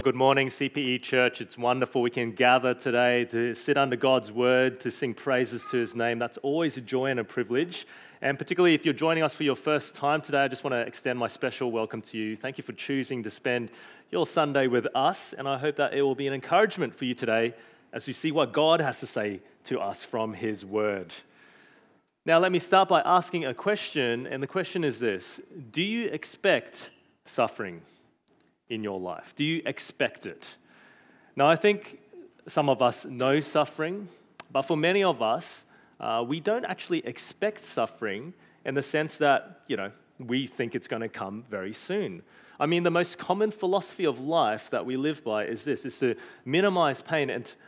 Good morning, CPE Church. It's wonderful we can gather today to sit under God's word, to sing praises to his name. That's always a joy and a privilege. And particularly if you're joining us for your first time today, I just want to extend my special welcome to you. Thank you for choosing to spend your Sunday with us. And I hope that it will be an encouragement for you today as you see what God has to say to us from his word. Now, let me start by asking a question. And the question is this: do you expect suffering in your life? Do you expect it? Now, I think some of us know suffering, but for many of us, we don't actually expect suffering in the sense that, we think it's going to come very soon. I mean, the most common philosophy of life that we live by is this: is to minimize pain and to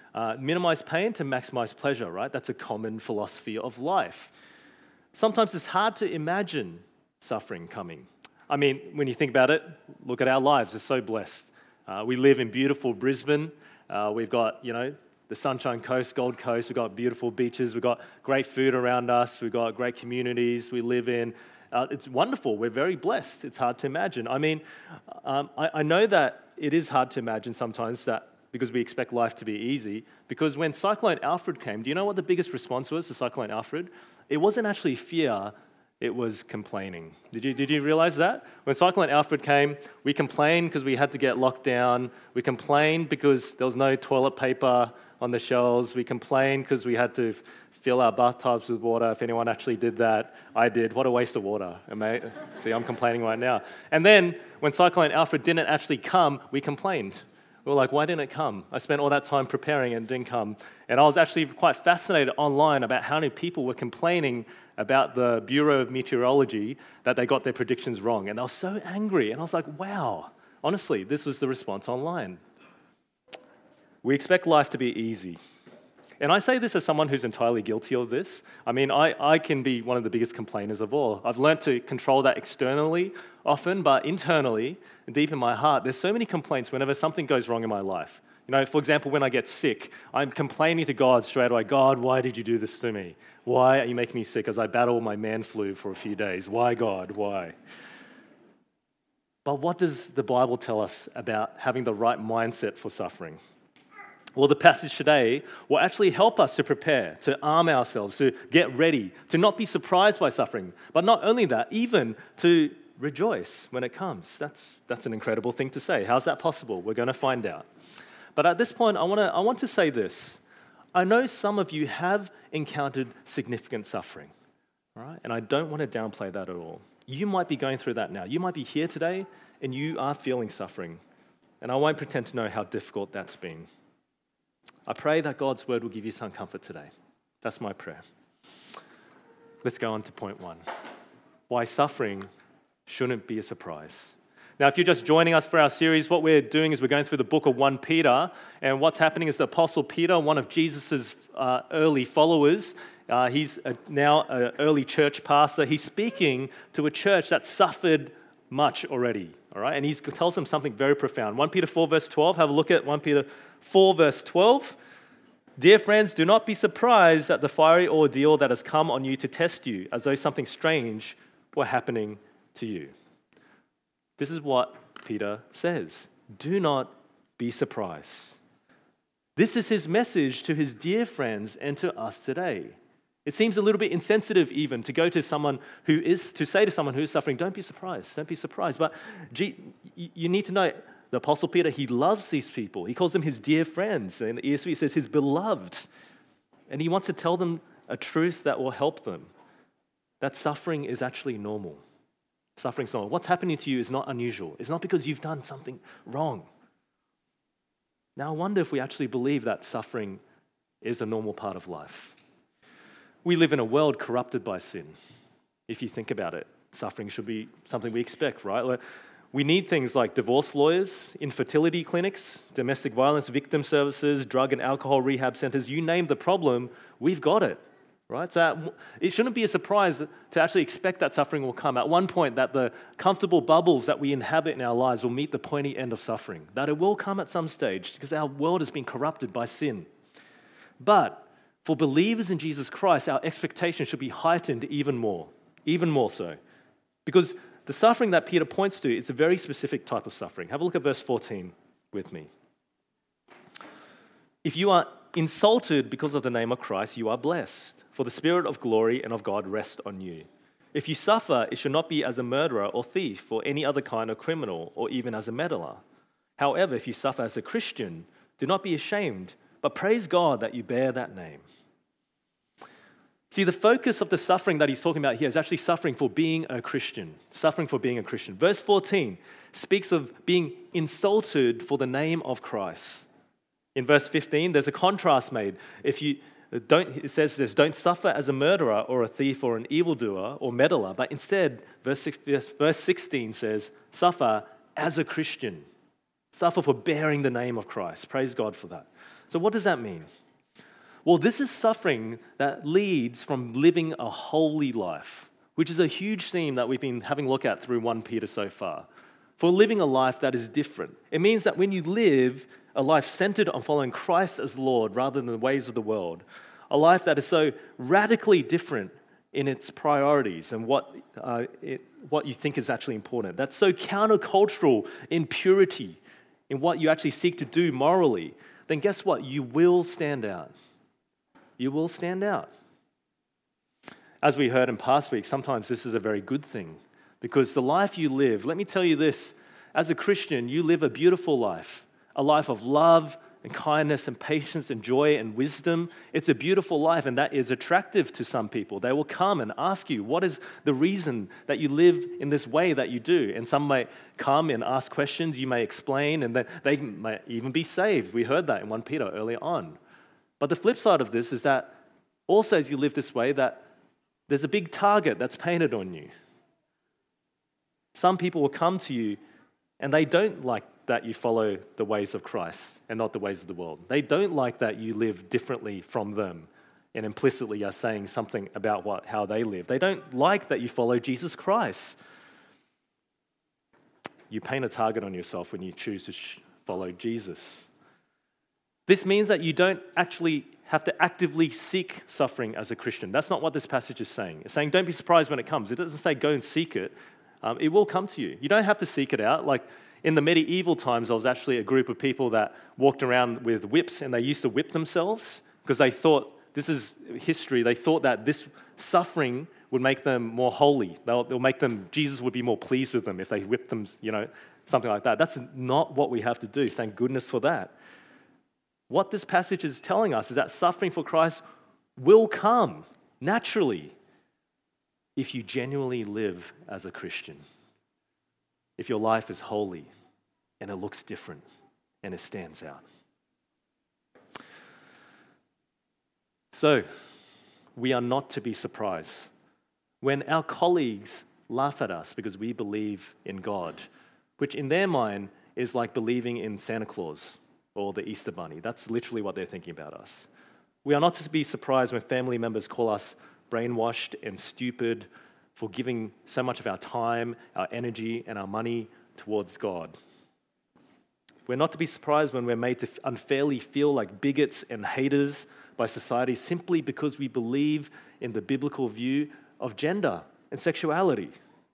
maximize pleasure, right? That's a common philosophy of life. Sometimes it's hard to imagine suffering coming. I mean, when you think about it, look at our lives. We're so blessed. We live in beautiful Brisbane. We've got, the Sunshine Coast, Gold Coast. We've got beautiful beaches. We've got great food around us. We've got great communities we live in. It's wonderful. We're very blessed. It's hard to imagine. I mean, I know that it is hard to imagine sometimes that because we expect life to be easy. Because when Cyclone Alfred came, do you know what the biggest response was to Cyclone Alfred? It wasn't actually fear. It was complaining. Did you realize that? When Cyclone Alfred came, we complained because we had to get locked down. We complained because there was no toilet paper on the shelves. We complained because we had to fill our bathtubs with water. If anyone actually did that, I did. What a waste of water. See, I'm complaining right now. And then when Cyclone Alfred didn't actually come, we complained. We were like, why didn't it come? I spent all that time preparing and it didn't come. And I was actually quite fascinated online about how many people were complaining about the Bureau of Meteorology that they got their predictions wrong. And they were so angry. And I was like, wow, honestly, this was the response online. We expect life to be easy. And I say this as someone who's entirely guilty of this. I mean, I can be one of the biggest complainers of all. I've learned to control that externally often, but internally, deep in my heart, there's so many complaints whenever something goes wrong in my life. For example, when I get sick, I'm complaining to God straight away. God, why did you do this to me? Why are you making me sick as I battle my man flu for a few days? Why, God? Why? But what does the Bible tell us about having the right mindset for suffering? Well, the passage today will actually help us to prepare, to arm ourselves, to get ready, to not be surprised by suffering. But not only that, even to rejoice when it comes. That's an incredible thing to say. How's that possible? We're going to find out. But at this point, I want to say this. I know some of you have encountered significant suffering, right? And I don't want to downplay that at all. You might be going through that now. You might be here today and you are feeling suffering. And I won't pretend to know how difficult that's been. I pray that God's word will give you some comfort today. That's my prayer. Let's go on to point one. Why suffering shouldn't be a surprise. Now, if you're just joining us for our series, what we're doing is we're going through the book of 1 Peter, and what's happening is the Apostle Peter, one of Jesus' early followers, he's now an early church pastor. He's speaking to a church that suffered much already, all right? And he tells them something very profound. 1 Peter 4, verse 12, have a look at 1 Peter 4, verse 12. Dear friends, do not be surprised at the fiery ordeal that has come on you to test you, as though something strange were happening to you. This is what Peter says. Do not be surprised. This is his message to his dear friends and to us today. It seems a little bit insensitive even to go to someone to say to someone who is suffering, don't be surprised, don't be surprised. But you need to know, the Apostle Peter, he loves these people. He calls them his dear friends. In the ESV, it says his beloved. And he wants to tell them a truth that will help them. That suffering is actually normal. Suffering's normal. What's happening to you is not unusual. It's not because you've done something wrong. Now, I wonder if we actually believe that suffering is a normal part of life. We live in a world corrupted by sin. If you think about it, suffering should be something we expect, right? We need things like divorce lawyers, infertility clinics, domestic violence victim services, drug and alcohol rehab centers. You name the problem, we've got it. Right? So it shouldn't be a surprise to actually expect that suffering will come. At one point, that the comfortable bubbles that we inhabit in our lives will meet the pointy end of suffering. That it will come at some stage because our world has been corrupted by sin. But for believers in Jesus Christ, our expectation should be heightened even more so. Because the suffering that Peter points to is a very specific type of suffering. Have a look at verse 14. with me. If you are insulted because of the name of Christ, you are blessed, for the Spirit of glory and of God rests on you. If you suffer, it should not be as a murderer or thief or any other kind of criminal or even as a meddler. However, if you suffer as a Christian, do not be ashamed, but praise God that you bear that name. See, the focus of the suffering that he's talking about here is actually suffering for being a Christian. Suffering for being a Christian. Verse 14 speaks of being insulted for the name of Christ. In verse 15, there's a contrast made. It says this, don't suffer as a murderer or a thief or an evildoer or meddler, but instead, verse 16 says, suffer as a Christian. Suffer for bearing the name of Christ. Praise God for that. So what does that mean? Well, this is suffering that leads from living a holy life, which is a huge theme that we've been having a look at through 1 Peter so far. For living a life that is different. It means that when you live a life centered on following Christ as Lord rather than the ways of the world, a life that is so radically different in its priorities and what you think is actually important, that's so countercultural in purity, in what you actually seek to do morally, then guess what? You will stand out. You will stand out. As we heard in past weeks, sometimes this is a very good thing because the life you live, let me tell you this, as a Christian, you live a beautiful life, a life of love and kindness and patience and joy and wisdom. It's a beautiful life, and that is attractive to some people. They will come and ask you, what is the reason that you live in this way that you do? And some may come and ask questions, you may explain, and then they may even be saved. We heard that in 1 Peter earlier on. But the flip side of this is that also as you live this way, that there's a big target that's painted on you. Some people will come to you and they don't like that you follow the ways of Christ and not the ways of the world. They don't like that you live differently from them and implicitly are saying something about how they live. They don't like that you follow Jesus Christ. You paint a target on yourself when you choose to follow Jesus. This means that you don't actually have to actively seek suffering as a Christian. That's not what this passage is saying. It's saying don't be surprised when it comes. It doesn't say go and seek it. It will come to you. You don't have to seek it out. Like in the medieval times, there was actually a group of people that walked around with whips and they used to whip themselves because they thought, this is history, they thought that this suffering would make them more holy. They'll make them, Jesus would be more pleased with them if they whipped them, something like that. That's not what we have to do. Thank goodness for that. What this passage is telling us is that suffering for Christ will come naturally if you genuinely live as a Christian. If your life is holy and it looks different and it stands out. So, we are not to be surprised when our colleagues laugh at us because we believe in God, which in their mind is like believing in Santa Claus or the Easter Bunny. That's literally what they're thinking about us. We are not to be surprised when family members call us brainwashed and stupid for giving so much of our time, our energy, and our money towards God. We're not to be surprised when we're made to unfairly feel like bigots and haters by society simply because we believe in the biblical view of gender and sexuality.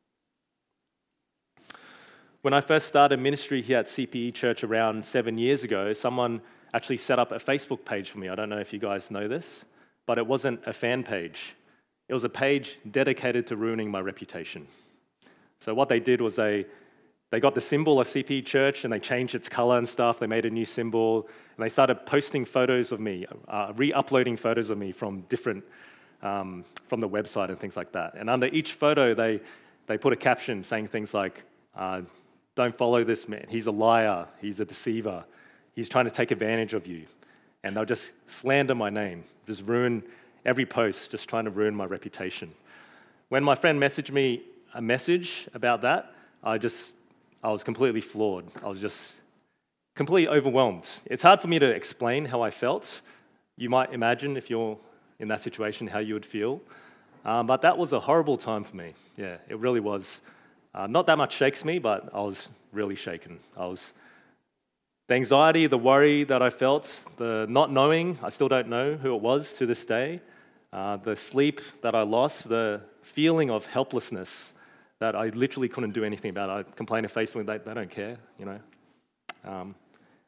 When I first started ministry here at CPE Church around 7 years ago, someone actually set up a Facebook page for me. I don't know if you guys know this, but it wasn't a fan page. It was a page dedicated to ruining my reputation. So what they did was they got the symbol of CPE Church and they changed its color and stuff. They made a new symbol and they started posting photos of me, re-uploading photos of me from different, from the website and things like that. And under each photo, they put a caption saying things like, don't follow this man. He's a liar. He's a deceiver. He's trying to take advantage of you. And they'll just slander my name, just ruin every post, just trying to ruin my reputation. When my friend messaged me a message about that, I was completely floored. I was just completely overwhelmed. It's hard for me to explain how I felt. You might imagine if you're in that situation how you would feel. But that was a horrible time for me. Yeah, it really was. Not that much shakes me, but I was really shaken. The anxiety, the worry that I felt, the not knowing, I still don't know who it was to this day, the sleep that I lost, the feeling of helplessness that I literally couldn't do anything about. I complained to Facebook, they don't care,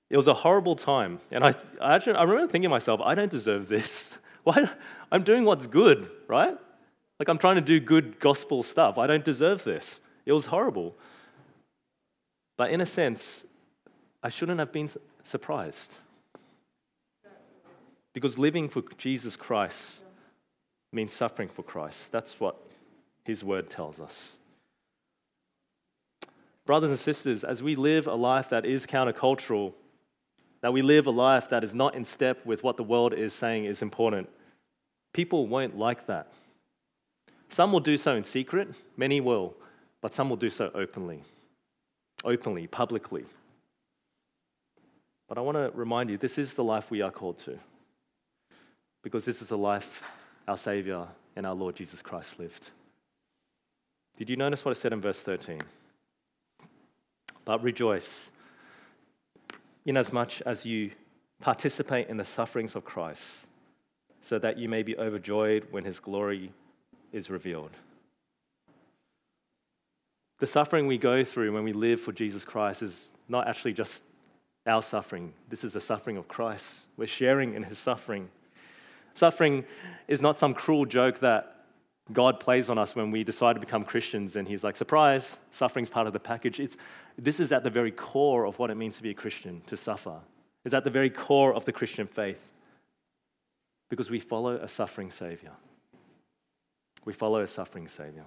It was a horrible time. And I remember thinking to myself, I don't deserve this. Why? I'm doing what's good, right? Like I'm trying to do good gospel stuff. I don't deserve this. It was horrible. But in a sense, I shouldn't have been surprised. Because living for Jesus Christ means suffering for Christ. That's what his word tells us. Brothers and sisters, as we live a life that is countercultural, that we live a life that is not in step with what the world is saying is important, people won't like that. Some will do so in secret, many will, but some will do so openly, publicly. But I want to remind you, this is the life we are called to, because this is the life our Savior and our Lord Jesus Christ lived. Did you notice what it said in verse 13? But rejoice, inasmuch as you participate in the sufferings of Christ, so that you may be overjoyed when his glory is revealed. The suffering we go through when we live for Jesus Christ is not actually just our suffering. This is the suffering of Christ. We're sharing in his suffering. Suffering is not some cruel joke that God plays on us when we decide to become Christians and he's like, surprise, suffering's part of the package. This is at the very core of what it means to be a Christian, to suffer. It's at the very core of the Christian faith because we follow a suffering Savior. We follow a suffering Savior.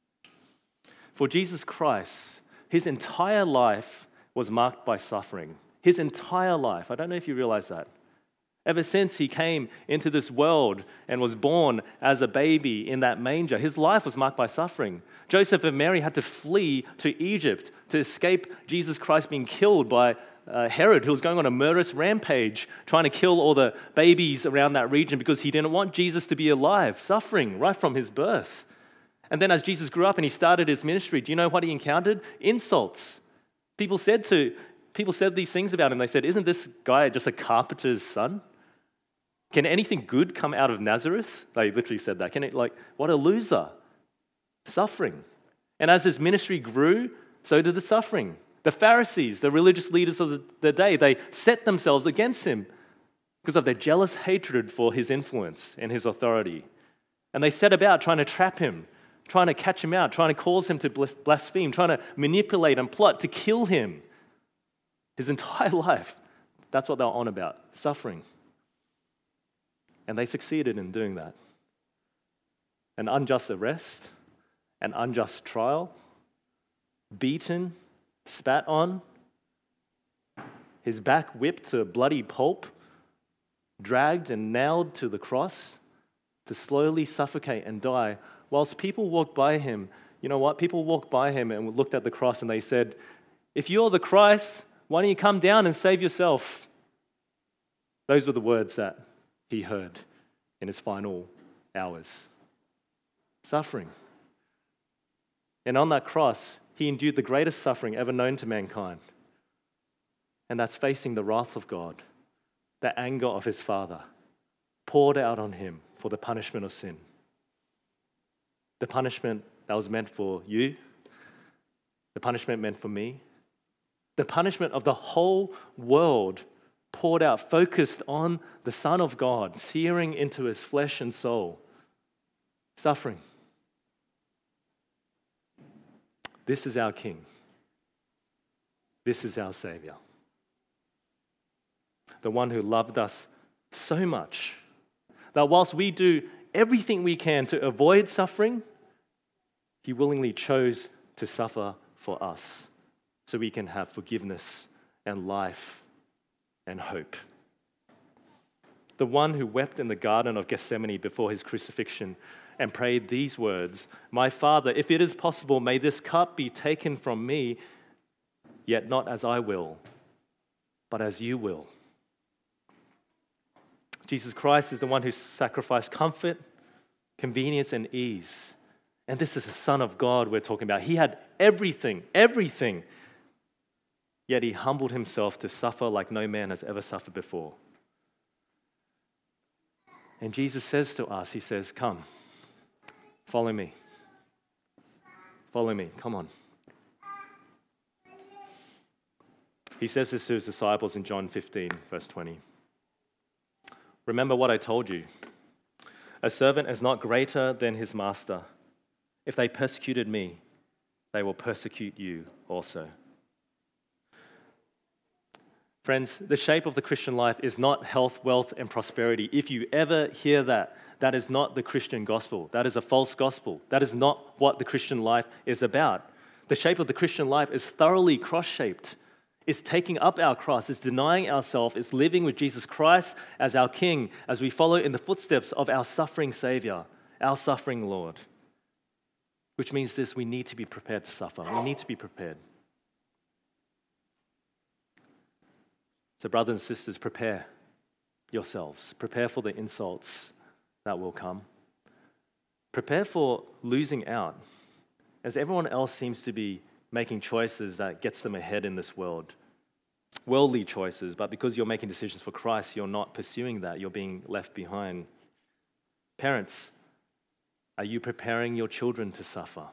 For Jesus Christ, his entire life was marked by suffering. His entire life. I don't know if you realize that. Ever since he came into this world and was born as a baby in that manger, his life was marked by suffering. Joseph and Mary had to flee to Egypt to escape Jesus Christ being killed by Herod, who was going on a murderous rampage, trying to kill all the babies around that region because he didn't want Jesus to be alive, suffering right from his birth. And then as Jesus grew up and he started his ministry, do you know what he encountered? Insults. People said these things about him. They said, isn't this guy just a carpenter's son? Can anything good come out of Nazareth? They literally said that. What a loser. Suffering. And as his ministry grew, so did the suffering. The Pharisees, the religious leaders of the day, they set themselves against him because of their jealous hatred for his influence and his authority. And they set about trying to trap him, trying to catch him out, trying to cause him to blaspheme, trying to manipulate and plot to kill him. His entire life, that's what they were on about, suffering. And they succeeded in doing that. An unjust arrest, an unjust trial, beaten, spat on, his back whipped to a bloody pulp, dragged and nailed to the cross to slowly suffocate and die, whilst people walked by him. You know what? People walked by him and looked at the cross and they said, if you're the Christ, why don't you come down and save yourself? Those were the words that he heard in his final hours. Suffering. And on that cross, he endured the greatest suffering ever known to mankind. And that's facing the wrath of God, the anger of his Father, poured out on him for the punishment of sin. The punishment that was meant for you, the punishment meant for me, the punishment of the whole world poured out, focused on the Son of God, searing into his flesh and soul. Suffering. This is our King. This is our Savior. The one who loved us so much that whilst we do everything we can to avoid suffering, he willingly chose to suffer for us so we can have forgiveness and life and hope. The one who wept in the Garden of Gethsemane before his crucifixion and prayed these words, "My Father, if it is possible, may this cup be taken from me, yet not as I will, but as you will." Jesus Christ is the one who sacrificed comfort, convenience, and ease. And this is the Son of God we're talking about. He had everything, yet he humbled himself to suffer like no man has ever suffered before. And Jesus says to us, he says, come, follow me. Follow me, come on. He says this to his disciples in John 15, verse 20. Remember what I told you. A servant is not greater than his master. If they persecuted me, they will persecute you also. Friends, the shape of the Christian life is not health, wealth, and prosperity. If you ever hear that, that is not the Christian gospel. That is a false gospel. That is not what the Christian life is about. The shape of the Christian life is thoroughly cross-shaped. It's taking up our cross. It's denying ourselves. It's living with Jesus Christ as our King, as we follow in the footsteps of our suffering Savior, our suffering Lord. Which means this, we need to be prepared to suffer. We need to be prepared. So brothers and sisters, prepare yourselves. Prepare for the insults that will come. Prepare for losing out, as everyone else seems to be making choices that gets them ahead in this world. Worldly choices, but because you're making decisions for Christ, you're not pursuing that. You're being left behind. Parents, are you preparing your children to suffer?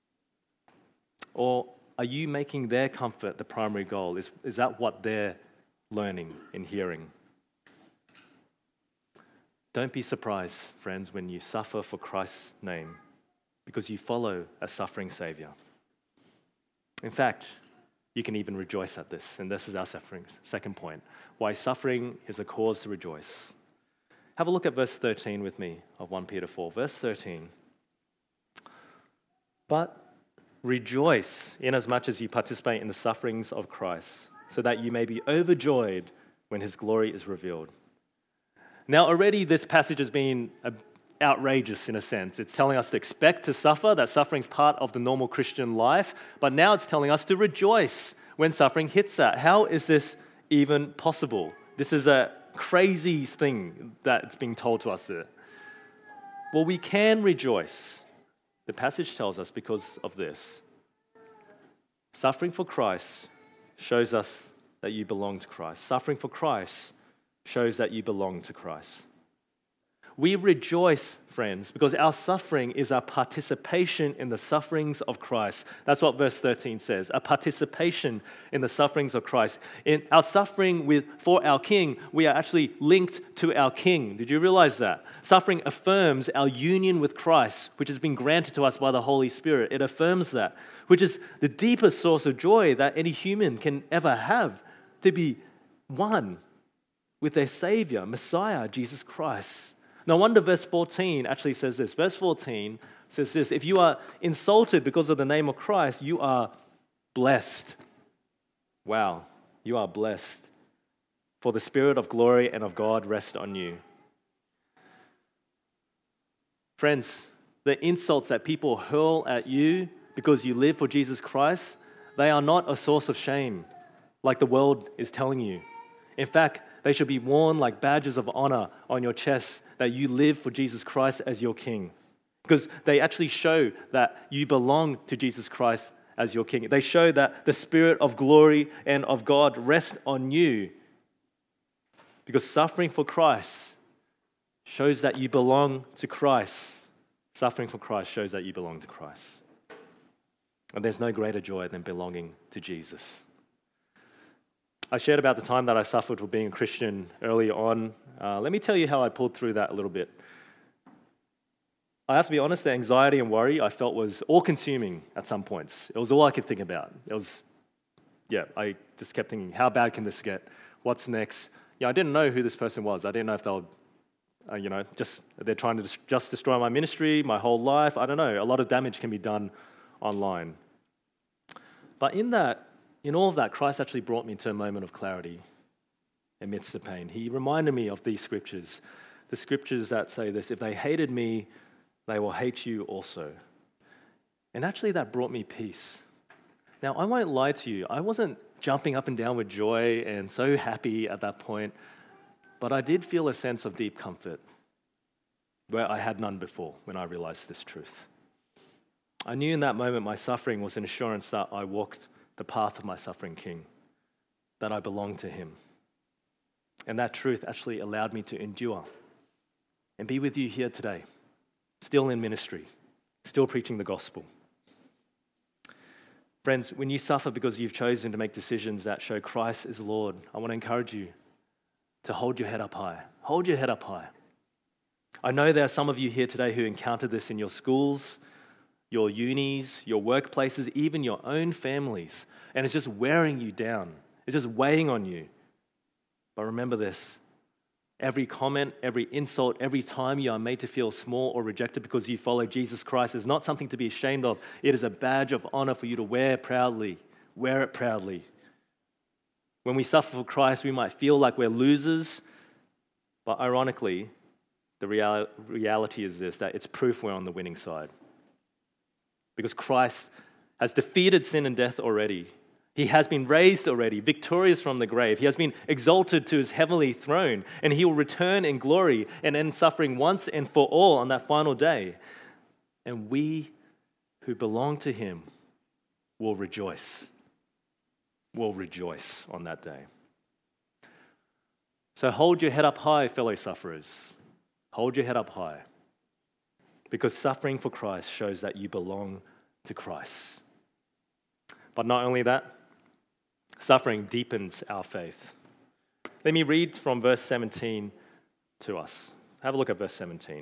Or are you making their comfort the primary goal? Is that what they're learning and hearing? Don't be surprised, friends, when you suffer for Christ's name, because you follow a suffering Savior. In fact, you can even rejoice at this, and this is our second point, why suffering is a cause to rejoice. Have a look at verse 13 with me of 1 Peter 4. Verse 13. But rejoice inasmuch as you participate in the sufferings of Christ, so that you may be overjoyed when his glory is revealed. Now already this passage has been outrageous in a sense. It's telling us to expect to suffer, that suffering's part of the normal Christian life, but now it's telling us to rejoice when suffering hits that. How is this even possible? This is a crazy thing that's being told to us here. Well, we can rejoice. The passage tells us because of this. Suffering for Christ shows us that you belong to Christ. Suffering for Christ shows that you belong to Christ. We rejoice, friends, because our suffering is our participation in the sufferings of Christ. That's what verse 13 says, a participation in the sufferings of Christ. In our suffering for our King, we are actually linked to our King. Did you realize that? Suffering affirms our union with Christ, which has been granted to us by the Holy Spirit. It affirms that, which is the deepest source of joy that any human can ever have, to be one with their Savior, Messiah, Jesus Christ. No wonder verse 14 actually says this. Verse 14 says this, if you are insulted because of the name of Christ, you are blessed. Wow, you are blessed. For the Spirit of glory and of God rest on you. Friends, the insults that people hurl at you because you live for Jesus Christ, they are not a source of shame like the world is telling you. In fact, they should be worn like badges of honor on your chest that you live for Jesus Christ as your King. Because they actually show that you belong to Jesus Christ as your King. They show that the Spirit of glory and of God rests on you. Because suffering for Christ shows that you belong to Christ. Suffering for Christ shows that you belong to Christ. And there's no greater joy than belonging to Jesus. I shared about the time that I suffered for being a Christian early on. Let me tell you how I pulled through that a little bit. I have to be honest, the anxiety and worry I felt was all-consuming at some points. It was all I could think about. I just kept thinking, how bad can this get? What's next? I didn't know who this person was. I didn't know if they'll, they're trying to just destroy my ministry, my whole life. I don't know. A lot of damage can be done online. But in all of that, Christ actually brought me to a moment of clarity amidst the pain. He reminded me of these scriptures, the scriptures that say this, if they hated me, they will hate you also. And actually that brought me peace. Now, I won't lie to you, I wasn't jumping up and down with joy and so happy at that point, but I did feel a sense of deep comfort where I had none before when I realized this truth. I knew in that moment my suffering was an assurance that I walked the path of my suffering King, that I belonged to him. And that truth actually allowed me to endure and be with you here today, still in ministry, still preaching the gospel. Friends, when you suffer because you've chosen to make decisions that show Christ is Lord, I want to encourage you to hold your head up high. Hold your head up high. I know there are some of you here today who encountered this in your schools, your unis, your workplaces, even your own families, and it's just wearing you down. It's just weighing on you. But remember this. Every comment, every insult, every time you are made to feel small or rejected because you follow Jesus Christ is not something to be ashamed of. It is a badge of honor for you to wear proudly. Wear it proudly. When we suffer for Christ, we might feel like we're losers, but ironically, the reality is this, that it's proof we're on the winning side. Because Christ has defeated sin and death already. He has been raised already, victorious from the grave. He has been exalted to his heavenly throne, and he will return in glory and end suffering once and for all on that final day. And we who belong to him will rejoice. Will rejoice on that day. So hold your head up high, fellow sufferers. Hold your head up high. Because suffering for Christ shows that you belong to Christ. But not only that, suffering deepens our faith. Let me read from verse 17 to us. Have a look at verse 17.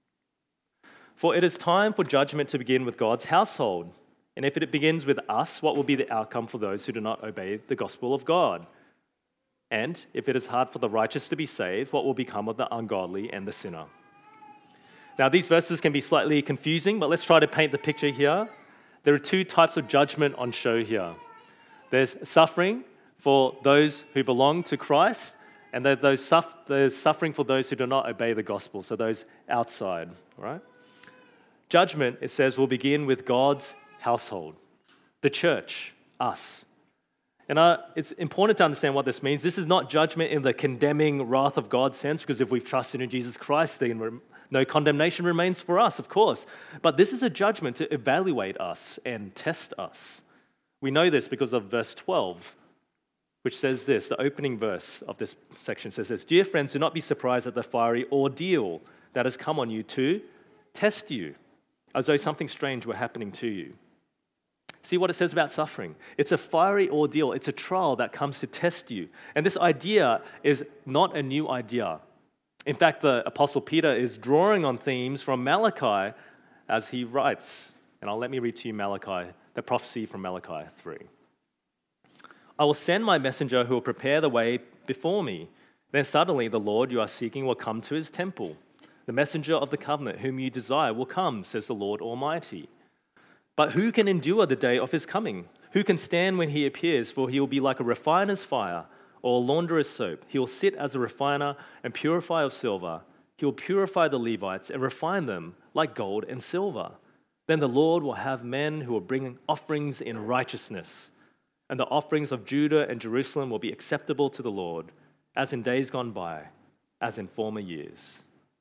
For it is time for judgment to begin with God's household. And if it begins with us, what will be the outcome for those who do not obey the gospel of God? And if it is hard for the righteous to be saved, what will become of the ungodly and the sinner? Now, these verses can be slightly confusing, but let's try to paint the picture here. There are two types of judgment on show here. There's suffering for those who belong to Christ, and there's suffering for those who do not obey the gospel, so those outside, right? Judgment, it says, will begin with God's household, the church, us. And it's important to understand what this means. This is not judgment in the condemning wrath of God sense, because if we've trusted in Jesus Christ, then no condemnation remains for us, of course. But this is a judgment to evaluate us and test us. We know this because of verse 12, which says this, the opening verse of this section says this, "Dear friends, do not be surprised at the fiery ordeal that has come on you to test you, as though something strange were happening to you." See what it says about suffering. It's a fiery ordeal. It's a trial that comes to test you. And this idea is not a new idea. In fact, the Apostle Peter is drawing on themes from Malachi as he writes. And let me read to you Malachi, the prophecy from Malachi 3. "I will send my messenger who will prepare the way before me. Then suddenly the Lord you are seeking will come to his temple. The messenger of the covenant whom you desire will come, says the Lord Almighty. But who can endure the day of his coming? Who can stand when he appears? For he will be like a refiner's fire or a launderer's soap. He will sit as a refiner and purifier of silver. He will purify the Levites and refine them like gold and silver. Then the Lord will have men who will bring offerings in righteousness. And the offerings of Judah and Jerusalem will be acceptable to the Lord, as in days gone by, as in former years."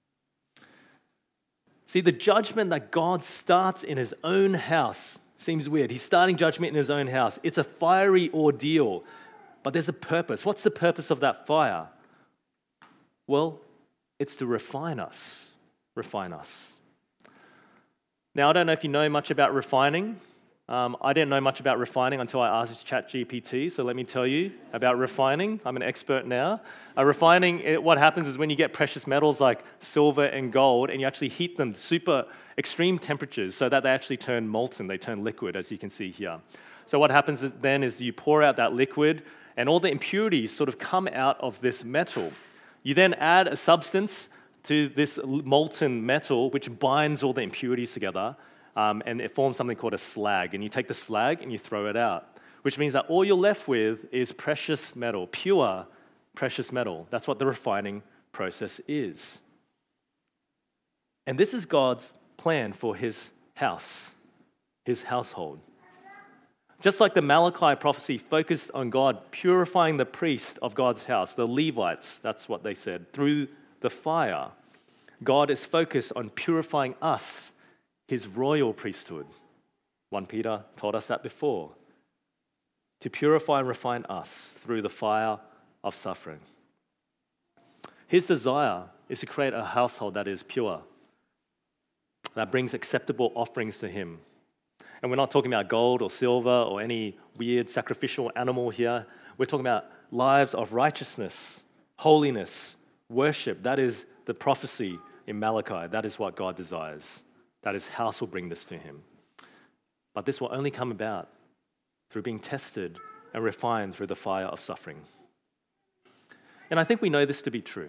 See, the judgment that God starts in his own house seems weird. He's starting judgment in his own house. It's a fiery ordeal, but there's a purpose. What's the purpose of that fire? Well, it's to refine us. Refine us. Now, I don't know if you know much about refining. I didn't know much about refining until I asked ChatGPT, so let me tell you about refining. I'm an expert now. Refining, what happens is when you get precious metals like silver and gold and you actually heat them super extreme temperatures so that they actually turn molten, they turn liquid, as you can see here. So what happens then is you pour out that liquid and all the impurities sort of come out of this metal. You then add a substance to this molten metal which binds all the impurities together, and it forms something called a slag. And you take the slag and you throw it out, which means that all you're left with is precious metal, pure precious metal. That's what the refining process is. And this is God's plan for his house, his household. Just like the Malachi prophecy focused on God purifying the priest of God's house, the Levites, that's what they said, through the fire, God is focused on purifying us, his royal priesthood. 1 Peter told us that before. To purify and refine us through the fire of suffering. His desire is to create a household that is pure, that brings acceptable offerings to him. And we're not talking about gold or silver or any weird sacrificial animal here. We're talking about lives of righteousness, holiness, worship. That is the prophecy in Malachi. That is what God desires. That His house will bring this to Him. But this will only come about through being tested and refined through the fire of suffering. And I think we know this to be true.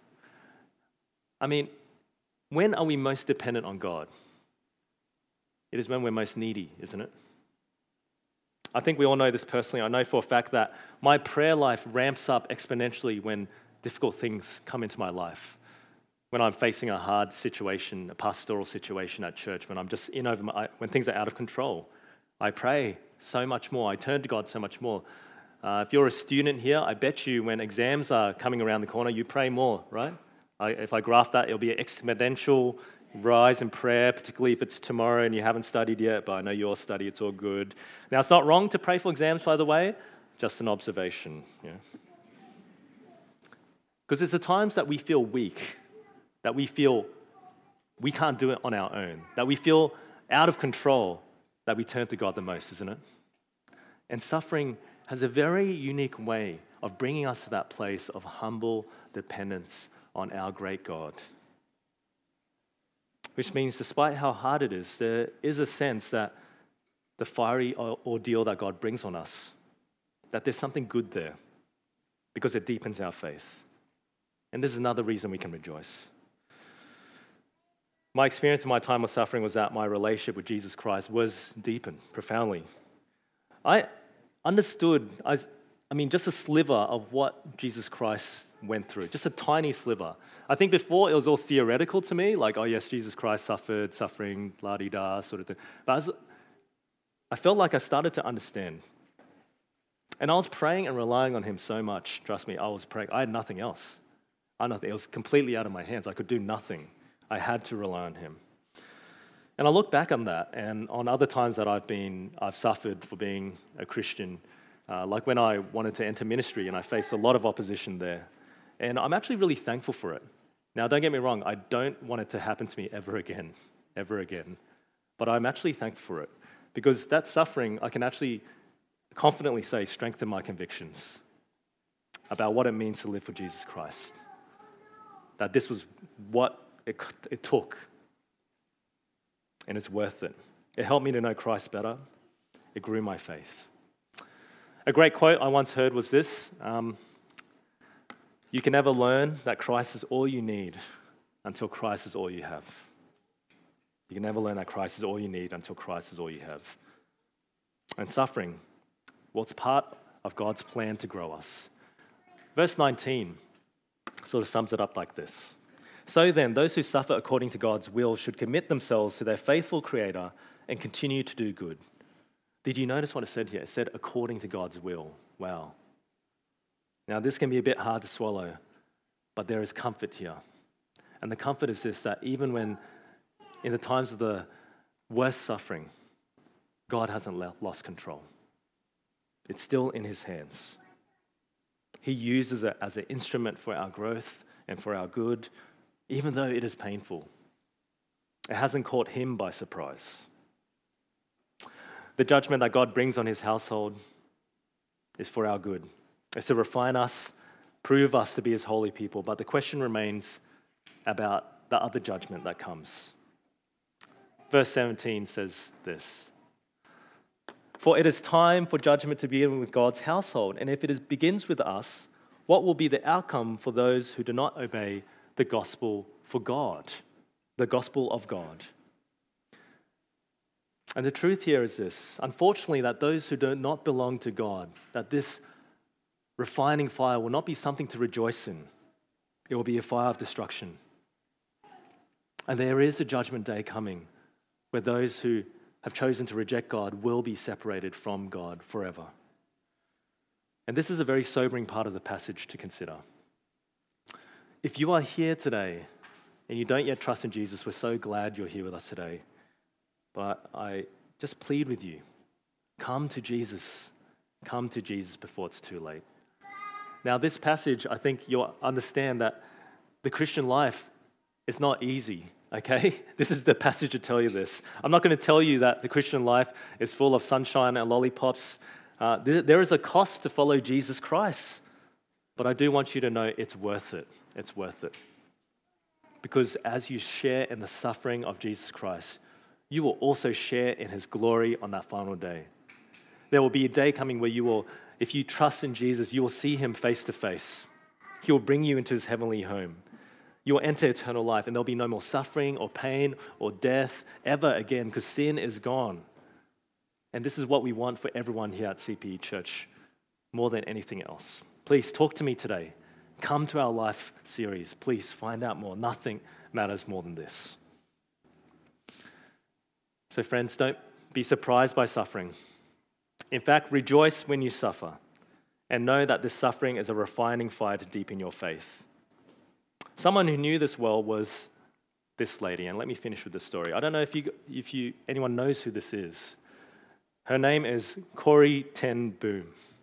I mean, when are we most dependent on God? It is when we're most needy, isn't it? I think we all know this personally. I know for a fact that my prayer life ramps up exponentially when difficult things come into my life. When I'm facing a hard situation, a pastoral situation at church, when I'm just when things are out of control, I pray so much more. I turn to God so much more. If you're a student here, I bet you when exams are coming around the corner, you pray more, right? If I graph that, it'll be an exponential rise in prayer, particularly if it's tomorrow and you haven't studied yet, but I know you all study, it's all good. Now, it's not wrong to pray for exams, by the way, just an observation. Because it's the times that we feel weak, that we feel we can't do it on our own, that we feel out of control, that we turn to God the most, isn't it? And suffering has a very unique way of bringing us to that place of humble dependence on our great God. Which means despite how hard it is, there is a sense that the fiery ordeal that God brings on us, that there's something good there because it deepens our faith. And this is another reason we can rejoice. My experience in my time of suffering was that my relationship with Jesus Christ was deepened profoundly. I understood, just a sliver of what Jesus Christ went through, just a tiny sliver. I think before it was all theoretical to me, like, oh yes, Jesus Christ suffered, suffering, la-di-da, sort of thing. But I felt like I started to understand. And I was praying and relying on Him so much. Trust me, I was praying. I had nothing else. It was completely out of my hands. I could do nothing. I had to rely on Him. And I look back on that and on other times that I've suffered for being a Christian, like when I wanted to enter ministry and I faced a lot of opposition there. And I'm actually really thankful for it. Now, don't get me wrong, I don't want it to happen to me ever again. But I'm actually thankful for it because that suffering, I can actually confidently say, strengthened my convictions about what it means to live for Jesus Christ. That this was what it took. And it's worth it. It helped me to know Christ better. It grew my faith. A great quote I once heard was this: you can never learn that Christ is all you need until Christ is all you have. You can never learn that Christ is all you need until Christ is all you have. And suffering, well, it's part of God's plan to grow us. Verse 19 sort of sums it up like this. So then, those who suffer according to God's will should commit themselves to their faithful Creator and continue to do good. Did you notice what it said here? It said according to God's will. Wow. Now, this can be a bit hard to swallow, but there is comfort here. And the comfort is this, that even when in the times of the worst suffering, God hasn't lost control. It's still in His hands. He uses it as an instrument for our growth and for our good, even though it is painful. It hasn't caught Him by surprise. The judgment that God brings on His household is for our good. It's to refine us, prove us to be His holy people. But the question remains about the other judgment that comes. Verse 17 says this: for it is time for judgment to begin with God's household. And if it begins with us, what will be the outcome for those who do not obey the gospel for God, the gospel of God? And the truth here is this: unfortunately, that those who do not belong to God, that this refining fire will not be something to rejoice in. It will be a fire of destruction. And there is a judgment day coming where those who have chosen to reject God will be separated from God forever. And this is a very sobering part of the passage to consider. If you are here today and you don't yet trust in Jesus, we're so glad you're here with us today. But I just plead with you, come to Jesus. Come to Jesus before it's too late. Now, this passage, I think you'll understand that the Christian life is not easy. okay? This is the passage to tell you this. I'm not going to tell you that the Christian life is full of sunshine and lollipops. There is a cost to follow Jesus Christ. But I do want you to know it's worth it. It's worth it. Because as you share in the suffering of Jesus Christ, you will also share in his glory on that final day. There will be a day coming where you will, if you trust in Jesus, you will see him face to face. He will bring you into his heavenly home. You will enter eternal life, and there'll be no more suffering or pain or death ever again, because sin is gone. And this is what we want for everyone here at CPE Church, more than anything else. Please talk to me today. Come to our life series. Please find out more. Nothing matters more than this. So friends, don't be surprised by suffering. In fact, rejoice when you suffer, and know that this suffering is a refining fire to deepen your faith. Someone who knew this well was this lady, and let me finish with this story. I don't know if anyone knows who this is. Her name is Corrie ten Boom.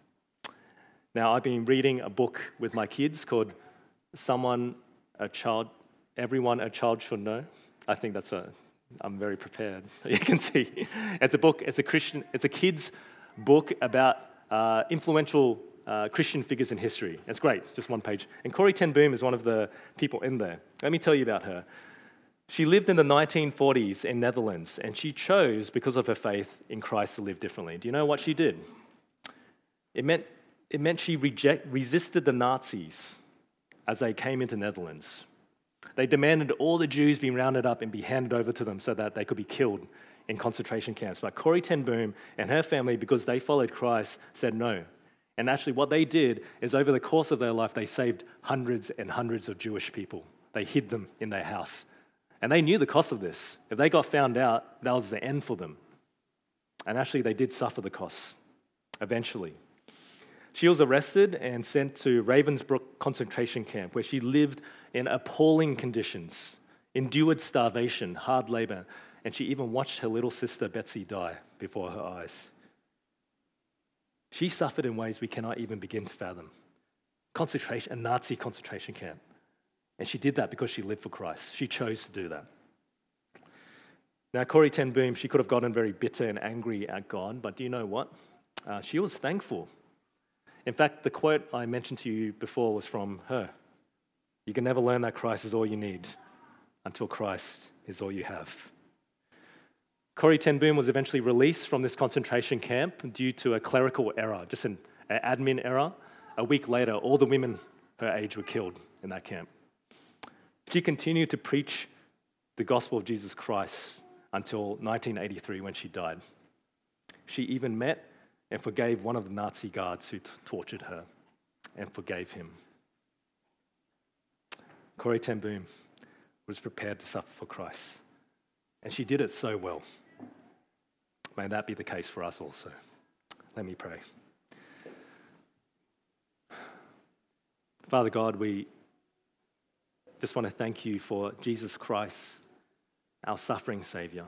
Now, I've been reading a book with my kids called Everyone a Child Should Know. I think I'm very prepared. You can see. It's a kids' book about influential Christian figures in history. It's great, it's just one page. And Corrie ten Boom is one of the people in there. Let me tell you about her. She lived in the 1940s in Netherlands, and she chose, because of her faith in Christ, to live differently. Do you know what she did? It meant she resisted the Nazis as they came into Netherlands. They demanded all the Jews be rounded up and be handed over to them so that they could be killed in concentration camps. But Corrie ten Boom and her family, because they followed Christ, said no. And actually what they did is over the course of their life, they saved hundreds and hundreds of Jewish people. They hid them in their house. And they knew the cost of this. If they got found out, that was the end for them. And actually they did suffer the costs eventually. She was arrested and sent to Ravensbrück concentration camp, where she lived in appalling conditions, endured starvation, hard labor, and she even watched her little sister Betsy die before her eyes. She suffered in ways we cannot even begin to fathom. A Nazi concentration camp. And she did that because she lived for Christ. She chose to do that. Now, Corrie ten Boom, she could have gotten very bitter and angry at God, but do you know what? She was thankful. In fact, the quote I mentioned to you before was from her. You can never learn that Christ is all you need until Christ is all you have. Corrie ten Boom was eventually released from this concentration camp due to a clerical error, just an admin error. A week later, all the women her age were killed in that camp. She continued to preach the gospel of Jesus Christ until 1983 when she died. She even met and forgave one of the Nazi guards who tortured her and forgave him. Corrie ten Boom was prepared to suffer for Christ, and she did it so well. May that be the case for us also. Let me pray. Father God, we just want to thank you for Jesus Christ, our suffering Savior,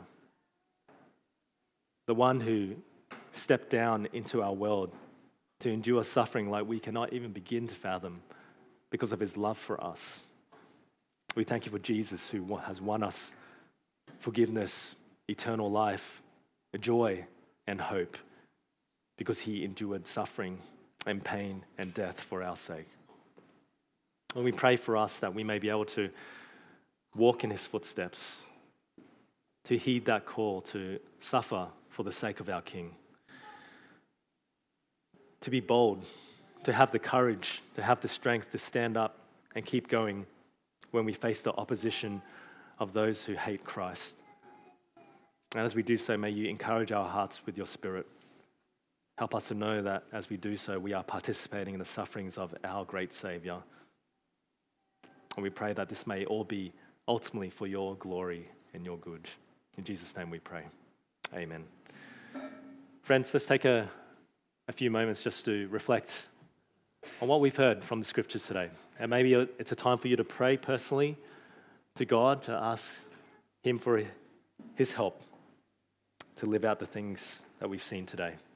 the one who stepped down into our world to endure suffering like we cannot even begin to fathom because of his love for us. We thank you for Jesus, who has won us forgiveness, eternal life, joy and hope, because he endured suffering and pain and death for our sake. And we pray for us that we may be able to walk in his footsteps, to heed that call to suffer for the sake of our King, to be bold, to have the courage, to have the strength to stand up and keep going when we face the opposition of those who hate Christ. And as we do so, may you encourage our hearts with your Spirit. Help us to know that as we do so, we are participating in the sufferings of our great Savior. And we pray that this may all be ultimately for your glory and your good. In Jesus' name we pray. Amen. Friends, let's take a few moments just to reflect on what we've heard from the scriptures today. And maybe it's a time for you to pray personally to God, to ask him for his help to live out the things that we've seen today.